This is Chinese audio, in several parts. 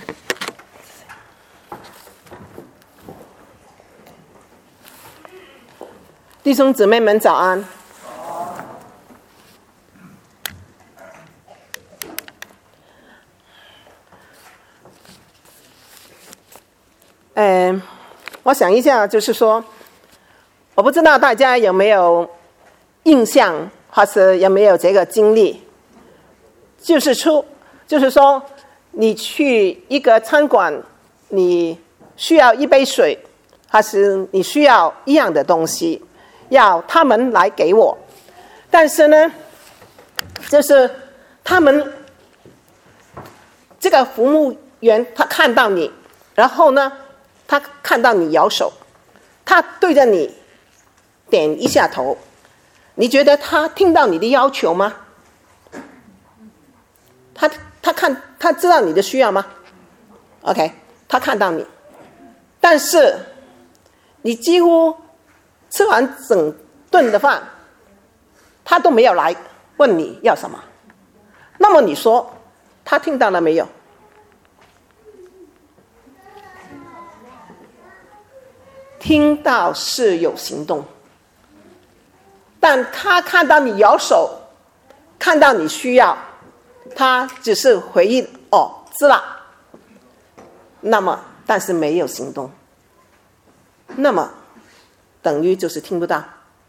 弟兄姊妹们早安。我想一下，就是说，我不知道大家有没有印象，或是有没有这个经历，就是说，你去一个餐馆，你需要一杯水，还是你需要一样的东西，要他们来给我，但是呢，就是他们这个服务员他看到你，然后呢，他看到你摇手，他对着你点一下头，你觉得他听到你的要求吗？他知道你的需要吗 ？OK， 他看到你，但是你几乎吃完整顿的饭，他都没有来问你要什么。那么你说，他听到了没有？听到是有行动，但他看到你摇手，看到你需要，他只是回应哦，知道。那么，但是没有行动，那么等于就是听不到。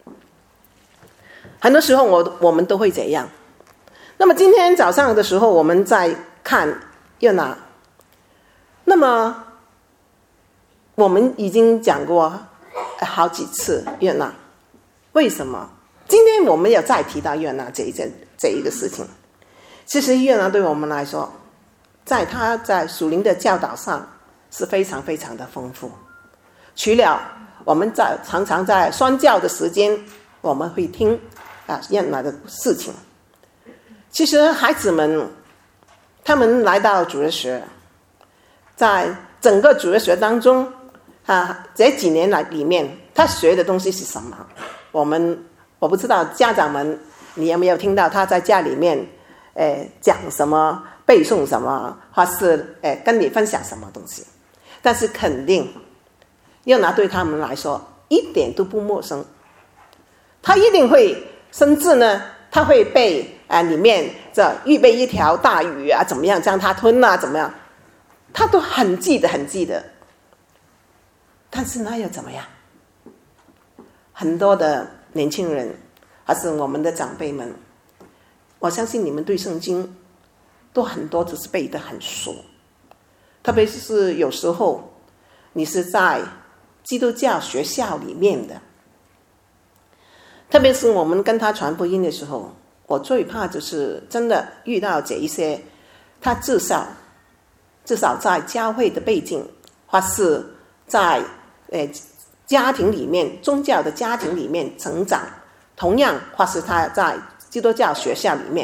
很多时候我们都会这样。那么今天早上的时候，我们在看约拿。那么我们已经讲过好几次约拿，为什么今天我们要再提到约拿这一个事情？其实约拿对我们来说，他在属灵的教导上是非常非常的丰富。除了我们常常在宣教的时间，我们会听约拿的事情。其实孩子们他们来到主日学，在整个主日学当中这几年来里面，他学的东西是什么？我不知道家长们你有没有听到他在家里面讲什么，背诵什么，或是跟你分享什么东西。但是肯定约拿对他们来说一点都不陌生，他一定会，甚至呢他会背里面这预备一条大鱼怎么样将它吞怎么样，他都很记得。但是那又怎么样？很多的年轻人还是我们的长辈们，我相信你们对圣经都很多只是背得很熟，特别是有时候你是在基督教学校里面的，特别是我们跟他传福音的时候，我最怕就是真的遇到这一些，他至少在教会的背景，或是在家庭里面，宗教的家庭里面成长，同样或是他在基督教学校里面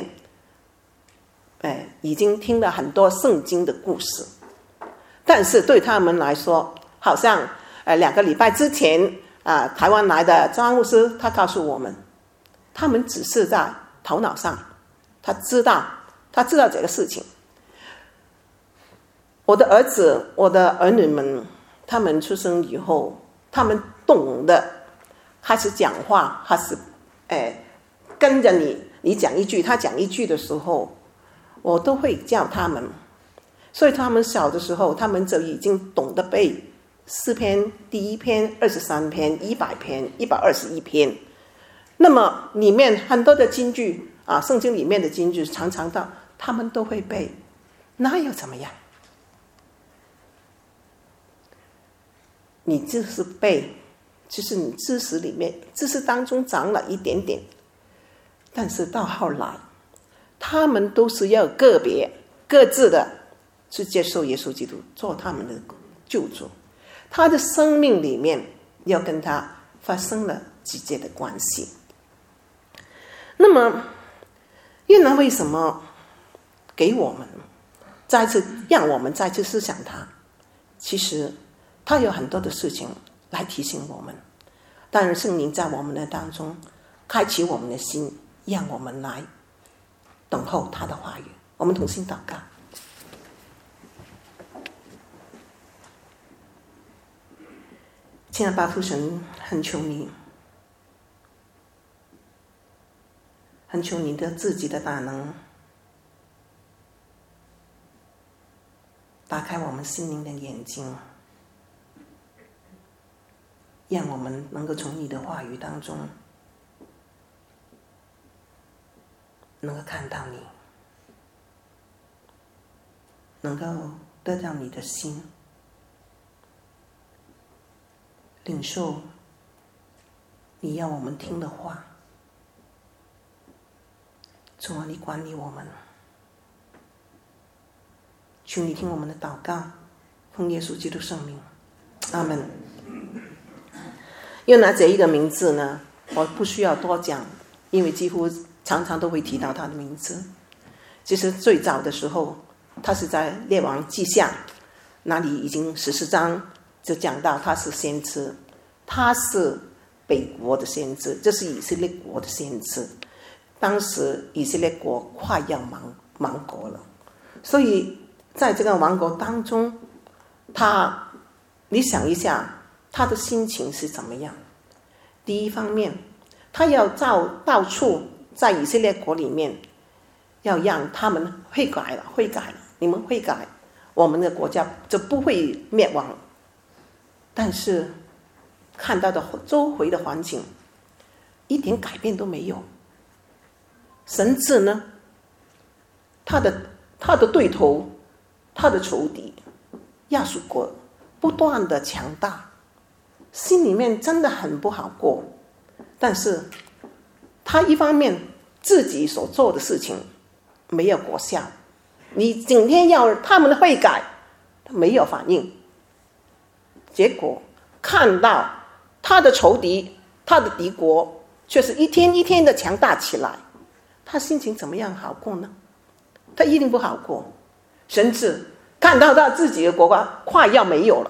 已经听了很多圣经的故事，但是对他们来说，好像2个礼拜之前台湾来的张牧师他告诉我们，他们只是在头脑上他知道这个事情。我的儿子我的儿女们，他们出生以后，他们懂得开始讲话，还是跟着你讲一句他讲一句的时候，我都会叫他们。所以他们小的时候，他们就已经懂得背诗篇第1篇、23篇、100篇、121篇。那么里面很多的金句圣经里面的金句常常到他们都会背，那又怎么样？你就是背，就是你知识当中长了一点点，但是到后来他们都是要个别各自的去接受耶稣基督做他们的救主，他的生命里面要跟他发生了直接的关系。那么约拿为什么给我们让我们再次思想他？其实他有很多的事情来提醒我们，当然圣灵在我们的当中开启我们的心，让我们来等候他的话语。我们同心祷告。 亲爱的父神，很求你，很求你的自己的大能，打开我们心灵的眼睛，让我们能够从你的话语当中能够看到你，能够得到你的心，领受你要我们听的话。主啊，你管理我们，求你听我们的祷告，奉耶稣基督圣名，阿们。约拿这一个名字呢，我不需要多讲，因为几乎常常都会提到他的名字。其实最早的时候，他是在列王记下那里已经14章就讲到他是先知，他是北国的先知，这是以色列国的先知。当时以色列国快要亡国了，所以在这个亡国当中，你想一下他的心情是怎么样。第一方面，他要到处在以色列国里面要让他们悔改了，你们悔改，我们的国家就不会灭亡。但是看到的周围的环境一点改变都没有。神子呢，他的对头，他的仇敌亚述国不断的强大，心里面真的很不好过。但是他一方面自己所做的事情没有果效，你整天要他们的悔改，他没有反应，结果看到他的仇敌，他的敌国却是一天一天的强大起来，他心情怎么样好过呢？他一定不好过，甚至看到他自己的国家快要没有了。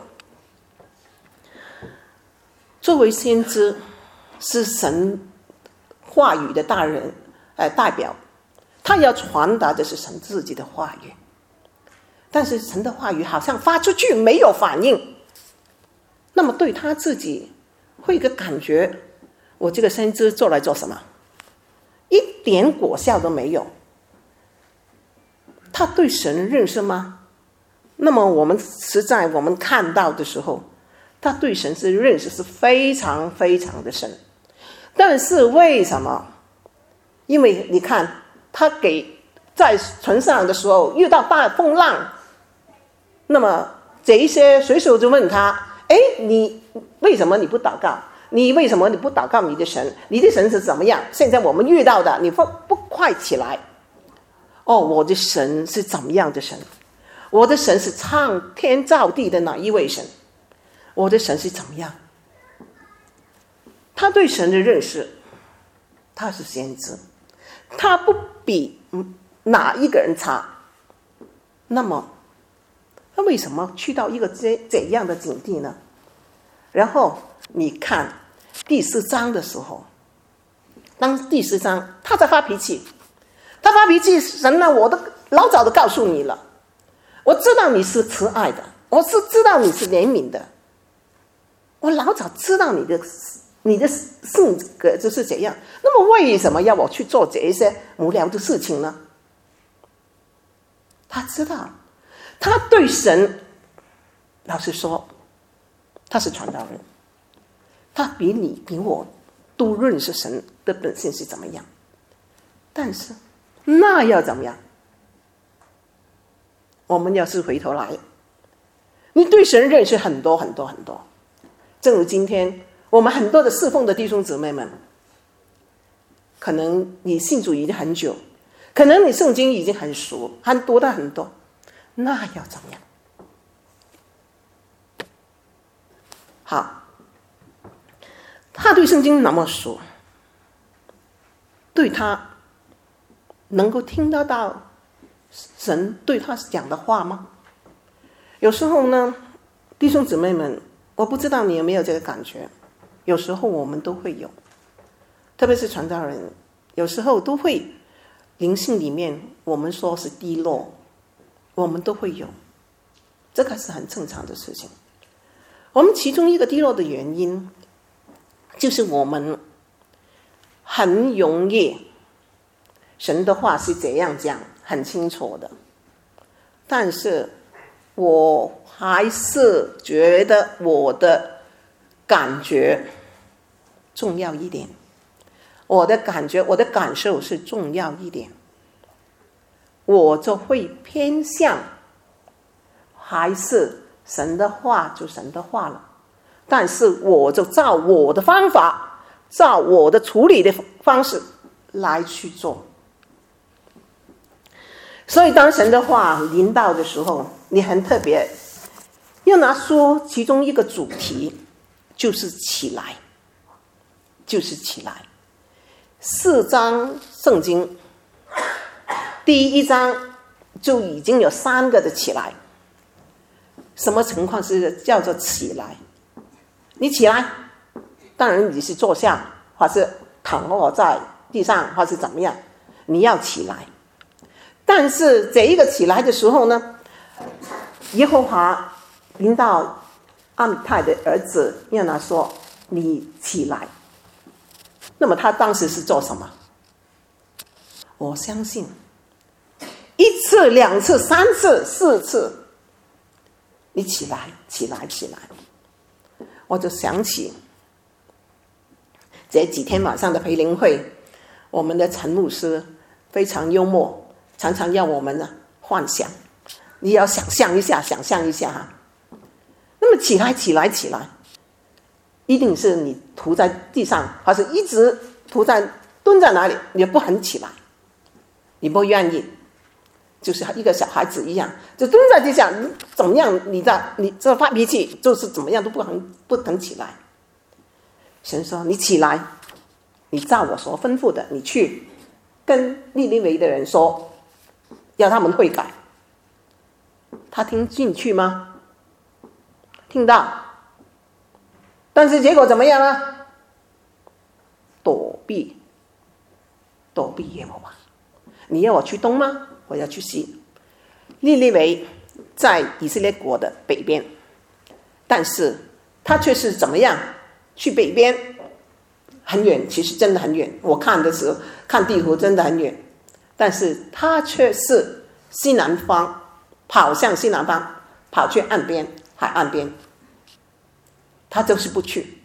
作为先知，是神话语的代表，他要传达的是神自己的话语，但是神的话语好像发出去没有反应，那么对他自己会有一个感觉，我这个先知做来做什么？一点果效都没有。他对神认识吗？那么我们看到的时候，他对神是认识是非常非常的深。但是为什么？因为你看他在船上的时候遇到大风浪，那么这一些水手就问他，你为什么你不祷告？你为什么你不祷告你的神？你的神是怎么样？现在我们遇到的，你不快起来？我的神是怎么样的神？我的神是创天造地的哪一位神？我的神是怎么样？他对神的认识，他是先知，他不比哪一个人差。那么他为什么去到一个怎样的境地呢？然后你看第4章的时候，当第4章他在发脾气，神呢，我都老早的告诉你了，我知道你是慈爱的，我是知道你是怜悯的，我老早知道你的性格就是怎样，那么为什么要我去做这些无聊的事情呢？他知道，他对神，老实说，他是传道人，他比你比我都认识神的本性是怎么样。但是那要怎么样？我们要是回头来，你对神认识很多很多很多，正如今天我们很多的侍奉的弟兄姊妹们，可能你信主已经很久，可能你圣经已经很熟，读的很多，那要怎么样？好，他对圣经那么熟，对他能够听得到神对他讲的话吗？有时候呢，弟兄姊妹们，我不知道你有没有这个感觉，有时候我们都会有，特别是传道人，有时候都会灵性里面我们说是低落，我们都会有，这个是很正常的事情。 我们其中一个低落的原因，就是我们很容易，神的话是怎样讲很清楚的，但是我还是觉得我的感觉重要一点，我的感觉我的感受是重要一点，我就会偏向还是神的话就神的话了，但是我就照我的方法，照我的处理的方式来去做。所以当神的话临到的时候，你很特别，要拿书其中一个主题就是起来，就是起来。4章圣经第1章就已经有3个的起来。什么情况是叫做起来？你起来，当然你是坐下，或是躺卧在地上，或是怎么样，你要起来。但是这一个起来的时候呢，耶和华临到阿米泰的儿子约拿说：“你起来。”那么他当时是做什么？我相信1次、2次、3次、4次。你起来，起来，起来！我就想起这几天晚上的培灵会，我们的陈牧师非常幽默，常常要我们幻想，你要想象一下，想象一下哈。那么起来，起来，起来，一定是你涂在地上，还是一直蹲在哪里，你不肯起来，你不愿意。就是一个小孩子一样，就蹲在地上，怎么样？你这发脾气，就是怎么样都不肯起来。神说：“你起来，你照我所吩咐的，你去跟尼尼微的人说，要他们悔改。”他听进去吗？听到，但是结果怎么样呢？躲避耶和华。你要我去东吗？我要去西。尼尼微在以色列国的北边，但是他却是怎么样？去北边很远，其实真的很远。我看的时候看地图真的很远，但是他却是西南方，跑向西南方，跑去岸边，海岸边。他就是不去，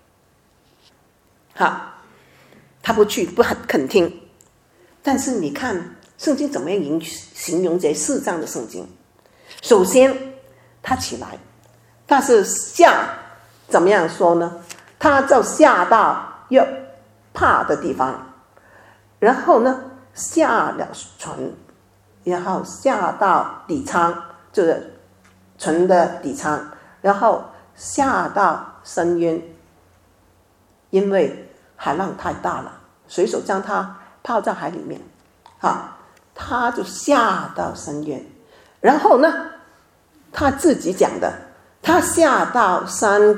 好，他不去，不肯听。但是你看圣经怎么样形容这4章的圣经？首先他起来，但是怎么样说呢？他就下到约帕的地方，然后呢下了船，然后下到底仓，就是船的底仓，然后下到深渊，因为海浪太大了，水手将他泡在海里面，他就下到深渊。然后呢，他自己讲的，他下到山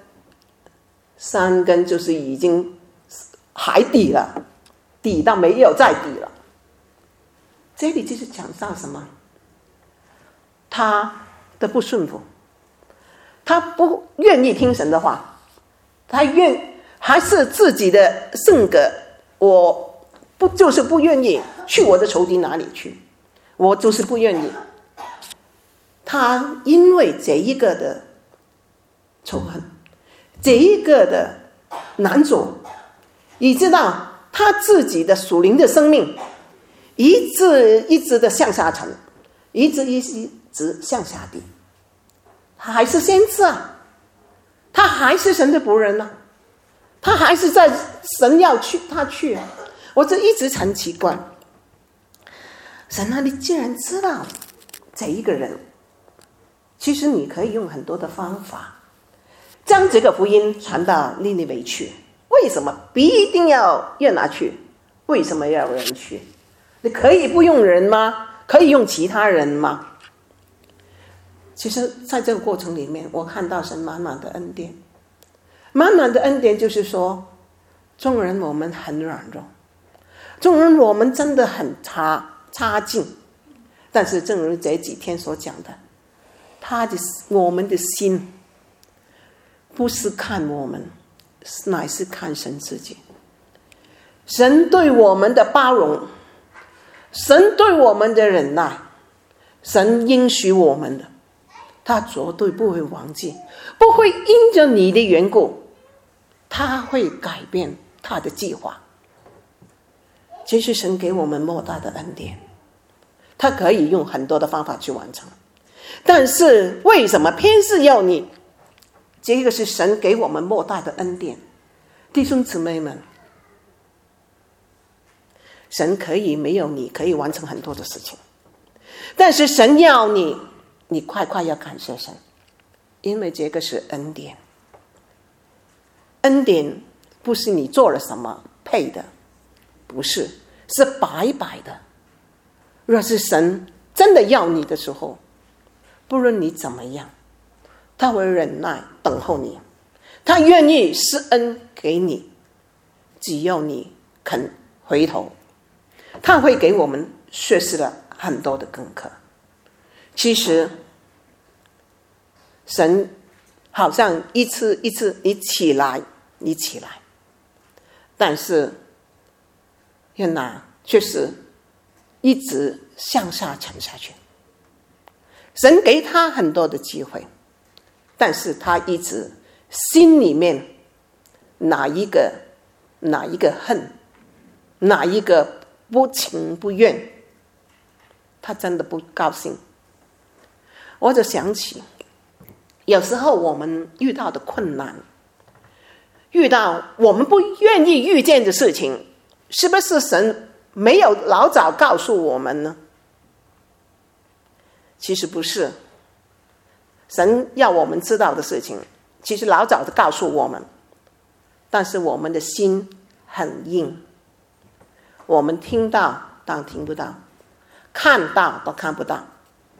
根就是已经海底了，底到没有再底了。这里就是讲到什么？他的不顺服，他不愿意听神的话，还是自己的性格，我就是不愿意去我的仇敌哪里去，我就是不愿意。他因为这一个的仇恨，这一个的难主，以致到他自己的属灵的生命一直的向下沉，一直向下低。他还是先知啊，他还是神的仆人啊，他还是在神要去他去啊。我就一直很奇怪，神啊，你既然知道这一个人，其实你可以用很多的方法将这个福音传到尼尼微去，为什么一定要约拿去？为什么要有人去？你可以不用人吗？可以用其他人吗？其实在这个过程里面，我看到神满满的恩典。满满的恩典就是说，众人我们很软弱，众人我们真的很差劲，但是正如这几天所讲的，我们的心不是看我们，乃是看神自己。神对我们的包容，神对我们的忍耐，神应许我们的，他绝对不会忘记，不会因着你的缘故，他会改变他的计划。这是神给我们莫大的恩典，他可以用很多的方法去完成，但是为什么偏是要你？这个是神给我们莫大的恩典。弟兄姊妹们，神可以没有你可以完成很多的事情，但是神要你，你快要感谢神，因为这个是恩典。恩典不是你做了什么配的，不是，是白白的。若是神真的要你的时候，不论你怎么样，他会忍耐等候你，他愿意施恩给你，只要你肯回头，他会给我们学习了很多的功课。其实神好像一次你起来，但是约拿却是一直向下沉下去。神给他很多的机会，但是他一直心里面哪一个恨，哪一个不情不愿，他真的不高兴。我就想起有时候我们遇到的困难，遇到我们不愿意遇见的事情，是不是神没有老早告诉我们呢？其实不是，神要我们知道的事情，其实老早就告诉我们，但是我们的心很硬，我们听到但听不到，看到都看不到。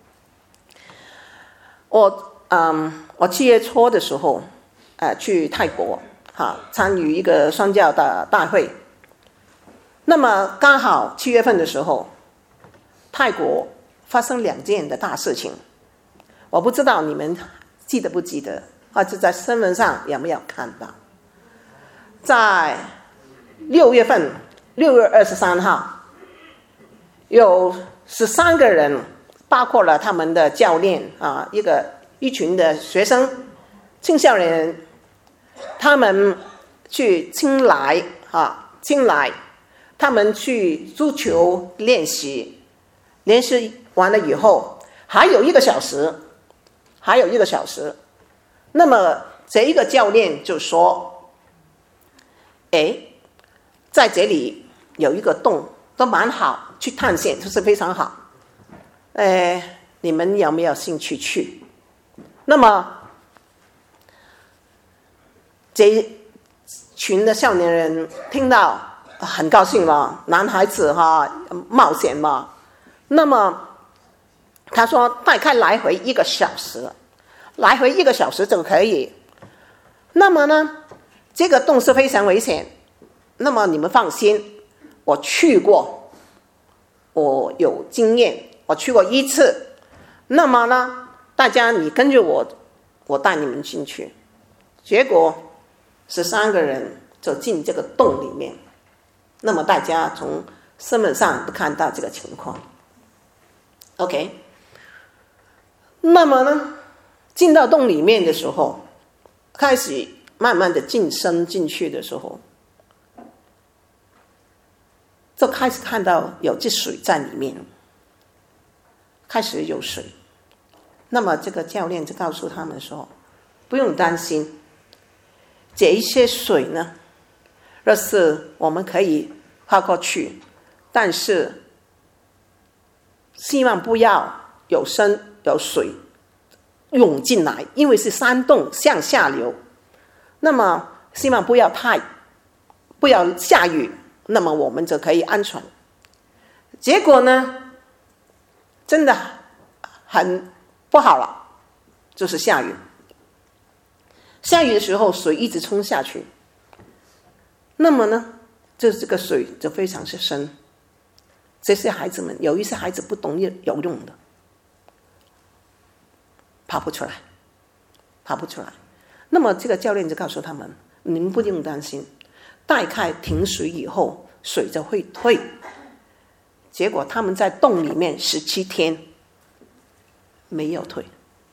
我7月初的时候去泰国参与一个宣教的大会，那么刚好7月份的时候，泰国发生2件的大事情，我不知道你们记得不记得，或者在新闻上有没有看到。在6月份6月23号，有13个人，包括了他们的教练一群的学生青少年，他们去青莱，他们去足球练习完了以后，还有1个小时，那么这一个教练就说，在这里有一个洞，都蛮好，去探险就是非常好，你们有没有兴趣去？那么这群的少年人听到很高兴了，男孩子冒险嘛。那么他说大概来回1个小时，就可以。那么呢，这个洞是非常危险，那么你们放心，我去过，我有经验，我去过1次。那么呢，大家你跟着我，我带你们进去。结果13个人就进这个洞里面，那么大家从新闻上都看到这个情况。OK， 那么呢，进到洞里面的时候，开始慢慢的晋升进去的时候，就开始看到有这水在里面，开始有水。那么这个教练就告诉他们说，不用担心，这一些水呢，若是我们可以跨过去，但是希望不要有水涌进来，因为是山洞向下流，那么希望不要下雨，那么我们就可以安全。结果呢，真的很不好了，就是下雨的时候水一直冲下去，那么呢，这个水就非常是深。这些孩子们，有一些孩子不懂游泳的，爬不出来。 那么这个教练就告诉他们，你们不用担心，带开停水以后水就会退。结果他们在洞里面17天没有退。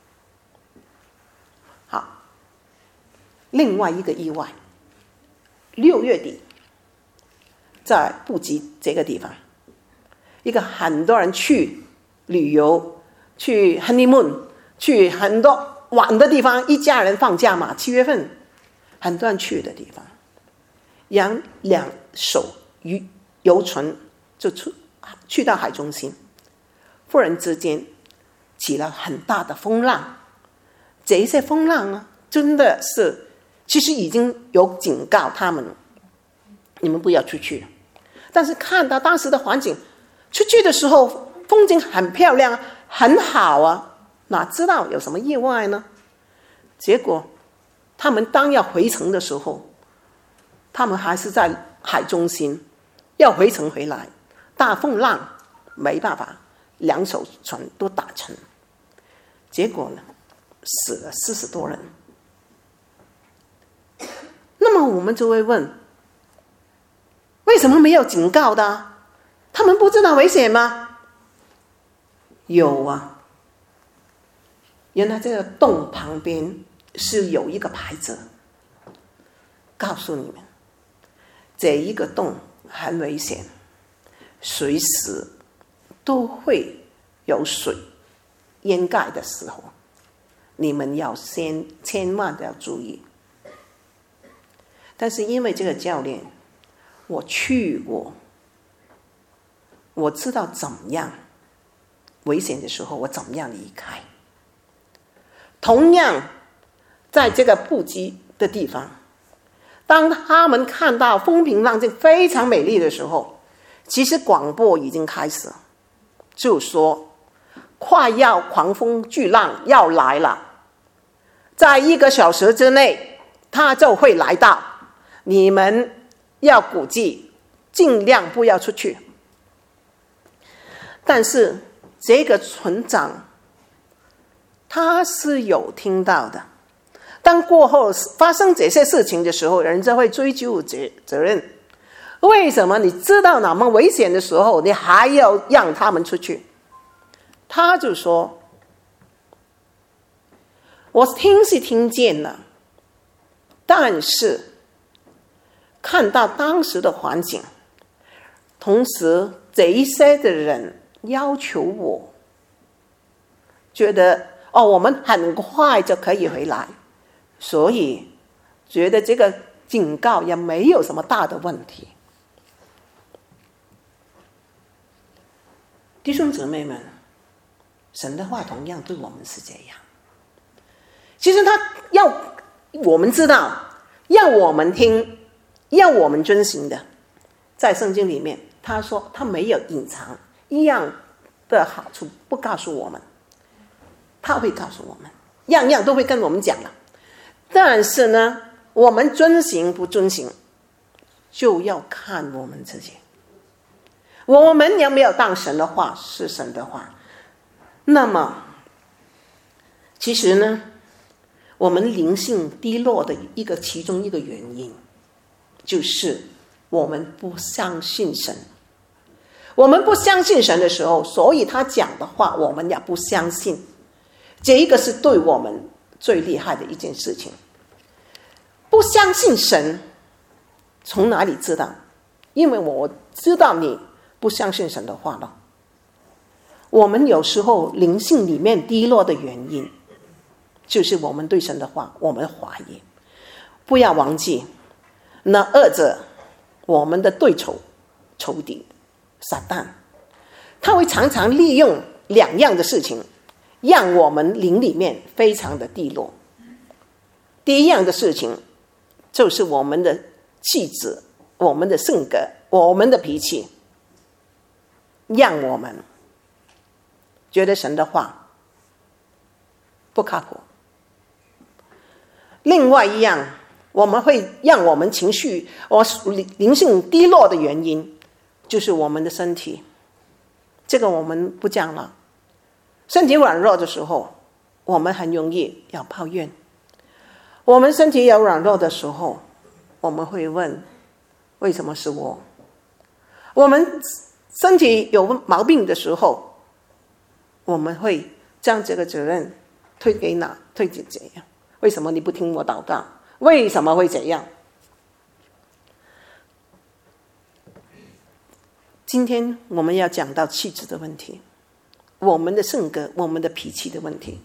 好，另外一个意外，6月底在布吉这个地方，一个很多人去旅游，去 honeymoon， 去很多晚的地方，一家人放假嘛，7月份很多人去的地方，养2艘游船就去到海中心，忽然之间起了很大的风浪。这些风浪呢，真的是其实已经有警告他们，你们不要出去。但是看到当时的环境，出去的时候风景很漂亮，很好啊，哪知道有什么意外呢？结果他们当要回程的时候，他们还是在海中心，要回程回来，大风浪没办法，2艘船都打沉，结果呢死了40多人。那么我们就会问，为什么没有警告的？他们不知道危险吗？有啊，原来这个洞旁边是有一个牌子，告诉你们这一个洞很危险，随时都会有水淹盖的时候，你们要千万的要注意。但是因为这个教练我去过，我知道怎么样危险的时候我怎么样离开。同样在这个布吉的地方，当他们看到风平浪静非常美丽的时候，其实广播已经开始，就说快要狂风巨浪要来了，在1个小时之内它就会来到，你们要估计尽量不要出去。但是这个船长他是有听到的，当过后发生这些事情的时候，人家会追究责任。为什么你知道那么危险的时候你还要让他们出去？他就说，我听是听见了，但是看到当时的环境，同时这一些的人要求我，觉得我们很快就可以回来，所以觉得这个警告也没有什么大的问题。弟兄姊妹们，神的话同样对我们是这样。其实他要我们知道，要我们听，要我们遵行的，在圣经里面他说他没有隐藏一样的好处不告诉我们，他会告诉我们，样样都会跟我们讲了。但是呢，我们遵行不遵行就要看我们自己，我们有没有当神的话是神的话。那么其实呢，我们灵性低落的其中一个原因，就是我们不相信神。我们不相信神的时候，所以他讲的话我们也不相信，这一个是对我们最厉害的一件事情。不相信神从哪里知道？因为我知道你不相信神的话了。我们有时候灵性里面低落的原因，就是我们对神的话我们怀疑。不要忘记，那二者我们的对仇敌撒旦，他会常常利用2样的事情让我们灵里面非常的低落。第一样的事情就是我们的气质，我们的性格，我们的脾气，让我们觉得神的话不靠谱。另外一样，我们会让我们情绪灵性低落的原因，就是我们的身体。这个我们不讲了。身体软弱的时候，我们很容易要抱怨， 我们身体有软弱的时候，我们会问为什么是我？我们身体有毛病的时候，我们会将这个责任推给哪？推给怎样？为什么你不听我祷告？为什么会这样？今天我们要讲到气质的问题，我们的性格，我们的脾气的问题。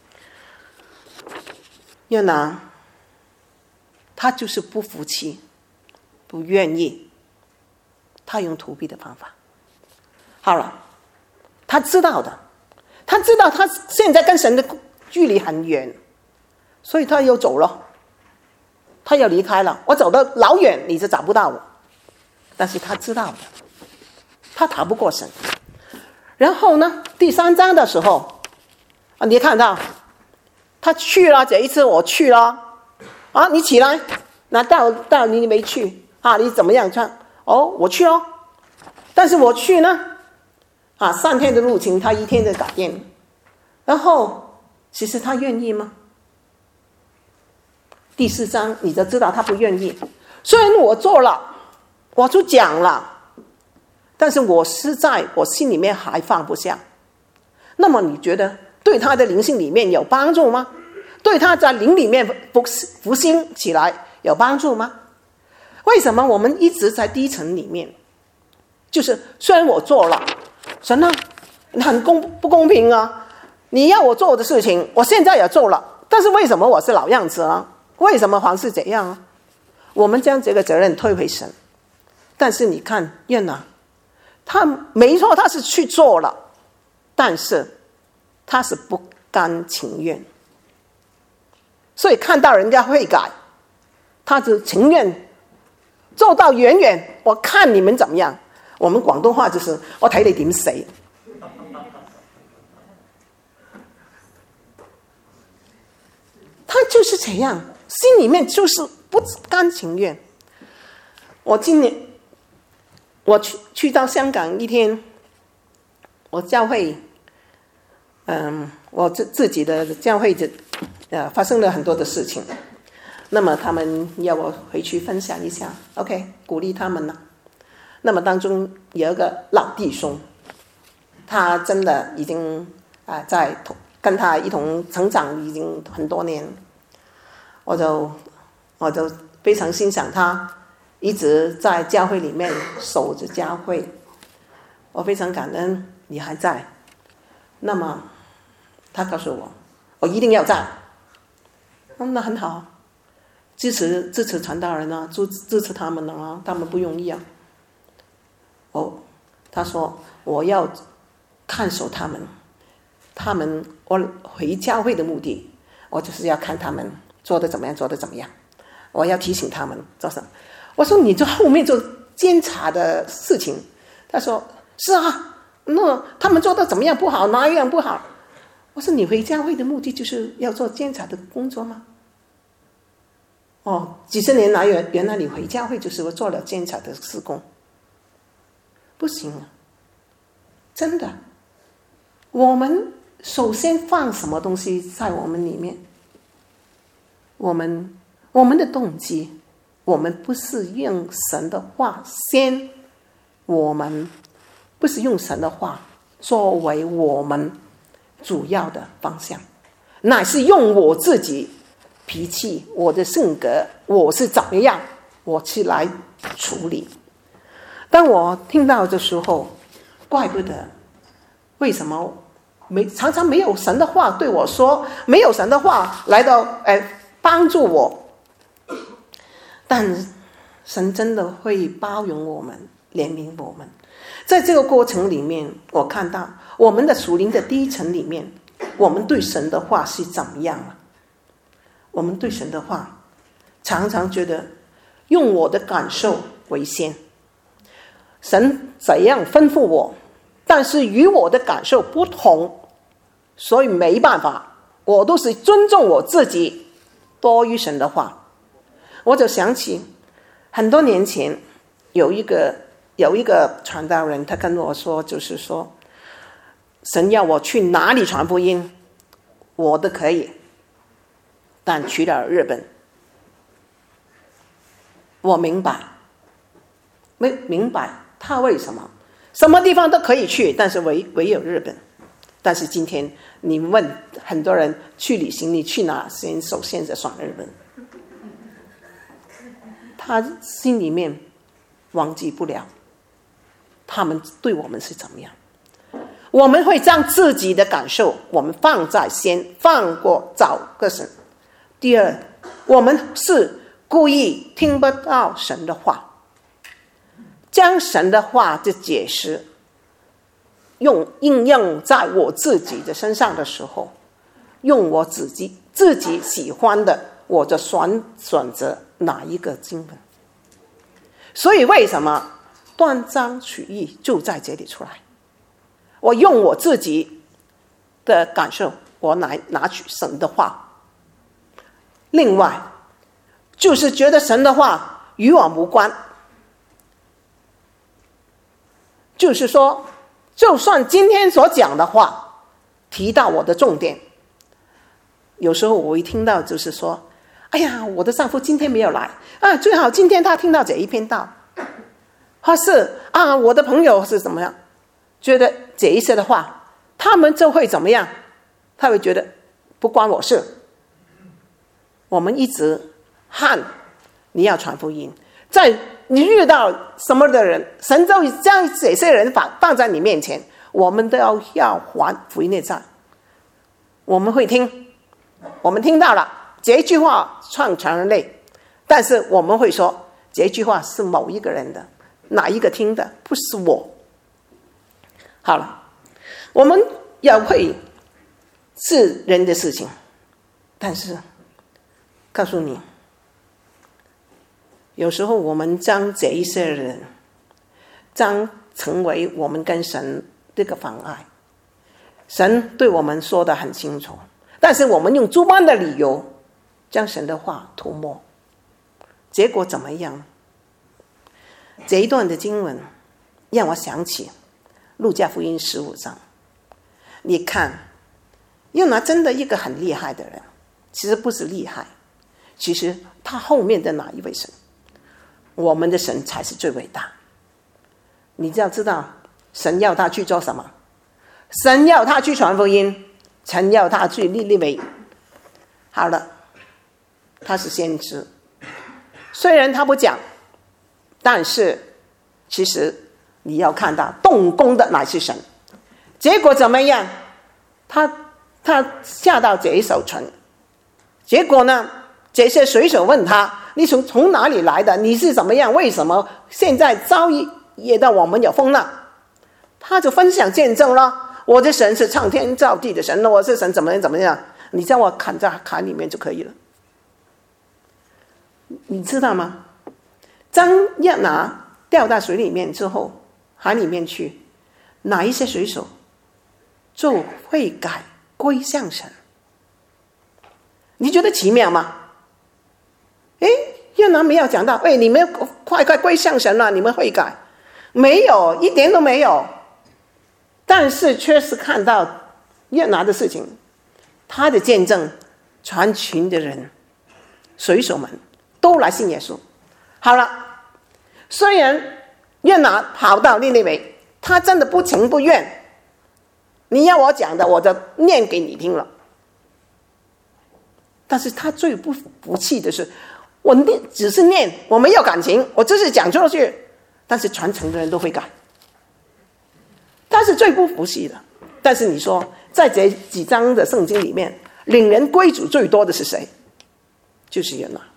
约拿他就是不服气，不愿意，他用逃避的方法。好了，他知道的，他知道他现在跟神的距离很远，所以他又走了，他要离开了。我走得老远，你就找不到我。但是他知道的，他逃不过神。然后呢，第3章的时候，你看到他去了，这一次我去了啊，你起来，那到你没去啊？你怎么样穿？哦，我去了，但是我去呢，3天的路程，他1天的改变。然后其实他愿意吗？第4章你就知道他不愿意。虽然我做了，我就讲了，但是我实在我心里面还放不下。那么你觉得对他的灵性里面有帮助吗？对他在灵里面复兴起来有帮助吗？为什么我们一直在低层里面？就是虽然我做了，神啊，很不公平啊！你要我做的事情，我现在也做了，但是为什么我是老样子啊？为什么还是这样啊？我们将这个责任推回神，但是你看约拿，他没错，他是去做了，但是他是不甘情愿，所以看到人家会改，他就情愿做到远远，我看你们怎么样。我们广东话就是我睇你點死。他就是这样，心里面就是不甘情愿。我今年我去到香港1天，我教会，我自己的教会发生了很多的事情，那么他们要我回去分享一下 ，OK， 鼓励他们呢。那么当中有一个老弟兄，他真的已经在跟他一同成长已经很多年，我就非常欣赏他一直在教会里面守着教会，我非常感恩你还在。那么他告诉我，我一定要在。那很好，支持传道人啊，支持他们啊，他们不容易啊。他说我要看守他们，我回教会的目的，我就是要看他们做得怎么样，我要提醒他们做什么。我说你这后面做监察的事情，他说是啊，那他们做得怎么样不好，哪一样不好？我说你回教会的目的就是要做监察的工作吗？几十年来原来你回教会就是我做了监察的事工。不行啊，真的。我们首先放什么东西在我们里面？我们的动机，我们不是用神的话先，我们不是用神的话作为我们主要的方向，乃是用我自己脾气，我的性格，我是怎么样，我去来处理。当我听到的时候，怪不得为什么常常没有神的话对我说，没有神的话来到帮助我。但神真的会包容我们，怜悯我们。在这个过程里面，我看到我们的属灵的第一层里面，我们对神的话是怎么样了？我们对神的话常常觉得用我的感受为先，神怎样吩咐我，但是与我的感受不同，所以没办法，我都是尊重我自己多于神的话。我就想起很多年前有一个传道人，他跟我说，就是说神要我去哪里传福音我都可以， 但去了日本，我明白他为什么什么地方都可以去，但是唯有日本。但是今天你问很多人去旅行，你去哪先？首先是选日本。他心里面忘记不了他们对我们是怎么样。我们会将自己的感受我们放在先，放过找个神。第二，我们是故意听不到神的话，将神的话的解释应用在我自己的身上的时候，用我自己喜欢的，我就选择哪一个经文。所以为什么断章取义就在这里出来？我用我自己的感受，我拿取神的话。另外就是觉得神的话与我无关，就是说就算今天所讲的话提到我的重点，有时候我会听到就是说，哎呀，我的丈夫今天没有来啊，最好今天他听到这一篇道，或是啊，我的朋友是怎么样，觉得这一些的话，他们就会怎么样？他会觉得不关我事。我们一直喊你要传福音，在你遇到什么的人，神就将这些人放在你面前，我们都要还福音的债。我们会听，我们听到了这句话创成人类，但是我们会说这句话是某一个人的，哪一个听的，不是我。好了，我们要会是人的事情，但是告诉你，有时候我们将这一些人将成为我们跟神这个妨碍。神对我们说得很清楚，但是我们用诸般的理由将神的话涂抹，结果怎么样？这一段的经文让我想起路加福音15章。你看约拿真的一个很厉害的人，其实不是厉害，其实他后面的哪一位神？我们的神才是最伟大。你要知道神要他去做什么？神要他去传福音，神要他去立位。好了，他是先知，虽然他不讲，但是其实你要看到动工的乃是神。结果怎么样？他下到这一艘船，结果呢，这些水手问他，你从哪里来的？你是怎么样？为什么现在遭遇到我们有风浪？他就分享见证了，我的神是创天造地的神，我是神怎么样，你叫我砍在海里面就可以了。你知道吗？当约拿掉到水里面之后，海里面去，哪一些水手就会改归向神？你觉得奇妙吗？约拿没有讲到，你们快归向神了，你们会改？没有，一点都没有。但是确实看到约拿的事情，他的见证，全群的人，水手们都来信耶稣。好了，虽然约拿跑到尼尼微，他真的不情不愿，你要我讲的我就念给你听了。但是他最不服气的是，我只是念，我没有感情，我只是讲出去，但是全城的人都会改。他是最不服气的。但是你说在这几章的圣经里面，领人归主最多的是谁？就是约拿。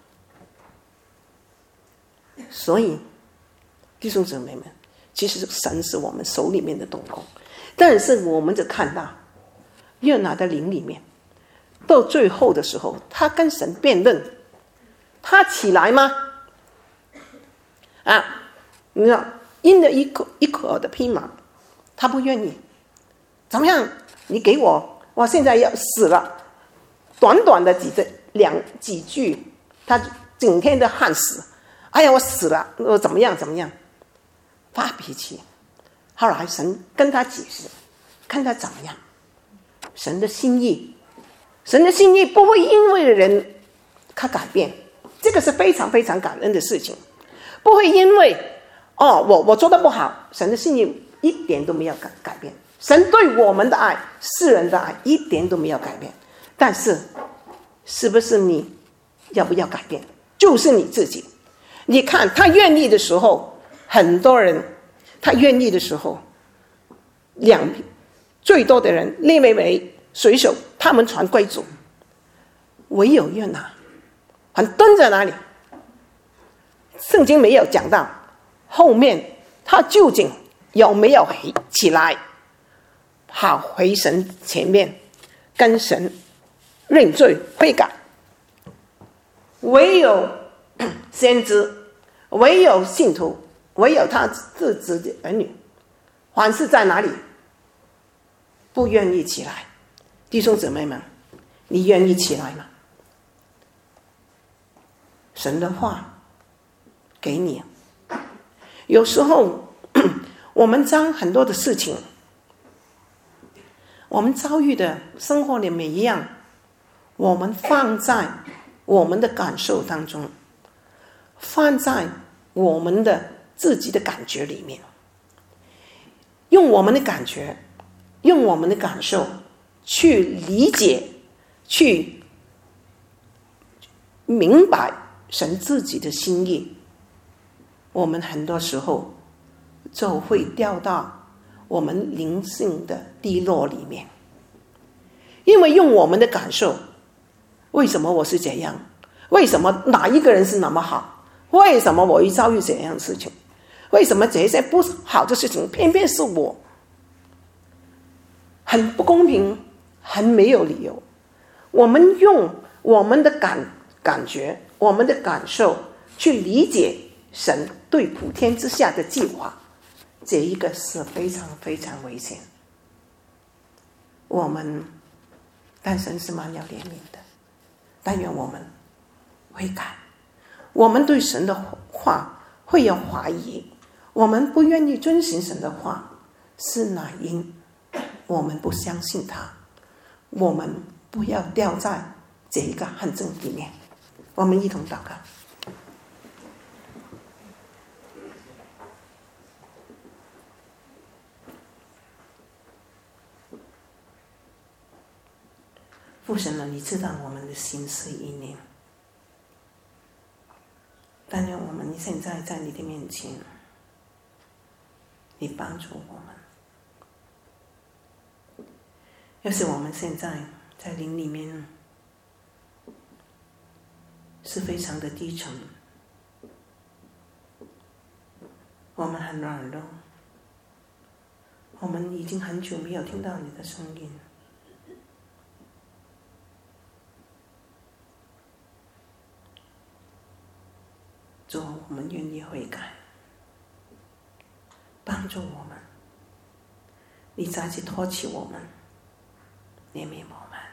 所以弟兄姊妹们，其实神是我们手里面的动工，但是我们就看到约拿的灵里面，到最后的时候，他跟神辩论，他起来吗？你知道，因了一口的披麻，他不愿意。怎么样？你给我现在要死了。短短的几句，他整天的喊死。哎呀，我死了，我怎么样？发脾气。后来神跟他解释，看他怎么样。神的心意不会因为人他改变，这个是非常非常感恩的事情。不会因为我做得不好，神的心意一点都没有改变，神对我们的爱，世人的爱一点都没有改变。但是是不是你要不要改变，就是你自己。你看他愿意的时候，很多人他愿意的时候，最多的人利未为水手，他们传归主，唯有约拿还蹲在那里。圣经没有讲到后面他究竟有没有起来，好回神前面跟神认罪悔改。唯有先知，唯有信徒，唯有他自己的儿女，还是在哪里不愿意起来。弟兄姊妹们，你愿意起来吗？神的话给你。有时候我们将很多的事情，我们遭遇的生活里每一样，我们放在我们的感受当中，放在我们的自己的感觉里面，用我们的感觉，用我们的感受去理解，去明白神自己的心意。我们很多时候就会掉到我们灵性的低落里面，因为用我们的感受，为什么我是这样？为什么哪一个人是那么好？为什么我会遭遇这样的事情？为什么这些不好的事情偏偏是我？很不公平，很没有理由。我们用我们的感觉，我们的感受去理解神对普天之下的计划，这一个是非常非常危险。但神是蛮有怜悯的，但愿我们悔改。我们对神的话会有怀疑，我们不愿意遵行神的话，是乃因我们不相信他。我们不要掉在这一个陷阱里面。我们一同祷告。父神啊，你知道我们的心思意念，但愿我们现在在你的面前，你帮助我们。要是我们现在在灵里面是非常的低沉，我们很软弱，我们已经很久没有听到你的声音。主，我们愿意悔改，帮助我们，你再去托起我们，怜悯我们，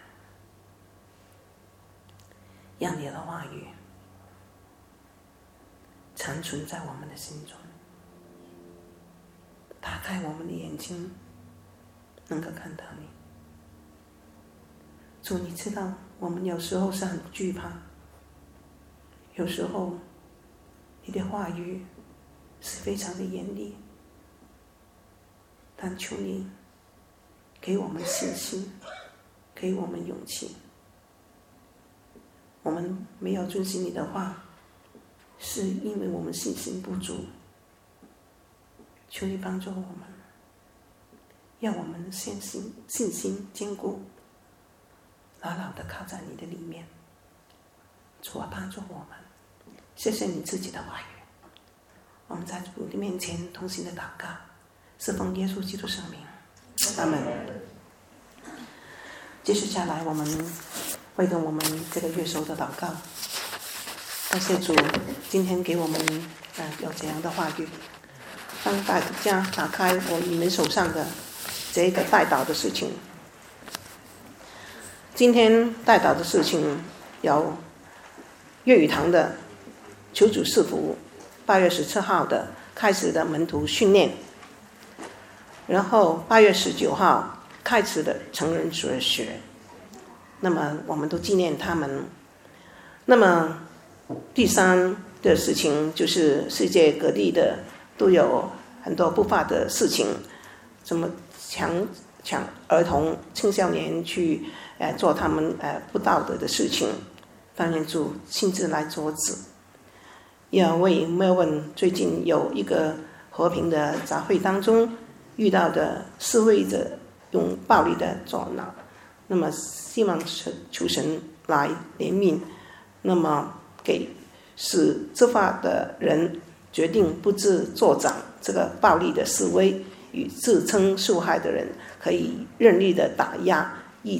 让你的话语常存在我们的心中，打开我们的眼睛，能够看到你。主，你知道我们有时候是很惧怕，有时候你的话语是非常的严厉，但求你给我们信心，给我们勇气。我们没有遵行你的话，是因为我们信心不足。求你帮助我们，让我们信心坚固，牢牢地靠在你的里面。主啊，帮助我们。谢谢你自己的话语，我们在主的面前同心的祷告，是奉耶稣基督圣名，阿们。接续下来，我们会跟我们这个月收的祷告。感谢主，今天给我们有这样的话语，让大家打开你们手上的这个代祷的事情。今天代祷的事情有粤语堂的求主赐福8月17号的开始的门徒训练，然后8月19号开始的成人哲学，那么我们都纪念他们。 那么第三的事情就是世界各地的都有很多不法的事情，怎么强儿童青少年去做他们不道德的事情，当然主亲自来阻止。要为 Melbourne 最近有一个和平的集会当中遇到的示威者用暴力的阻挠，那么希望求神来怜悯，那么使执法的人决定不致助长这个暴力的示威，与自称受害的人可以任意的打压异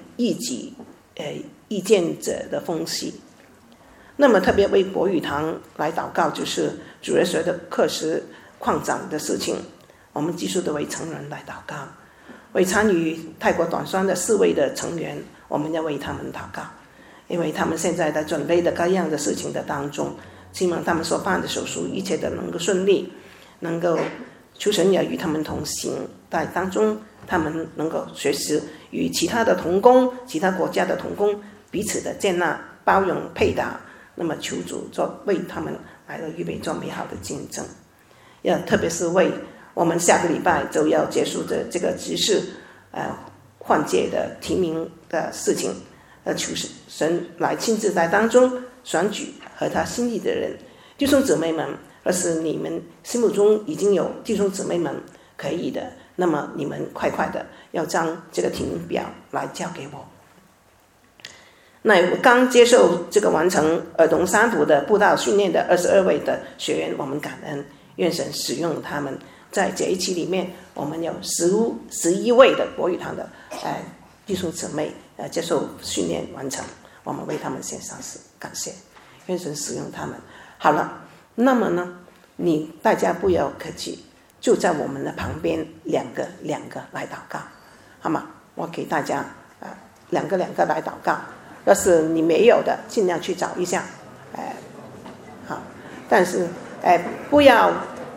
见者的风气。那么特别为国语堂来祷告，就是主耶稣的课时扩展的事情，我们继续的为成人来祷告，为参与泰国短宣的4位的成员，我们要为他们祷告，因为他们现在在准备的各样的事情的当中，希望他们所办的手术一切的能够顺利，能够求神也与他们同行，在当中他们能够随时与其他的同工、其他国家的同工彼此的接纳、包容、配搭，那么求主为他们来了预备做美好的见证。要特别是为我们下个礼拜就要结束的这个执事换届的提名的事情，求神来亲自在当中选举和他心意的人。弟兄姊妹们，而是你们心目中已经有弟兄姊妹们可以的，那么你们快快的要将这个提名表来交给我。那我刚接受这个完成儿童3读的布道训练的22位的学员，我们感恩，愿神使用他们。在这一期里面，我们有11位的国语堂的弟兄姊妹接受训练完成，我们为他们献上感谢，愿神使用他们。好了，那么呢，大家不要客气，就在我们的旁边两个来祷告，好吗？我给大家两个来祷告。要是你没有的，尽量去找一下，好，但是不要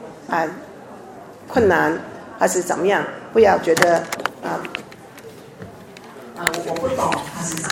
困难还是怎么样，不要觉得我不懂还是怎么样。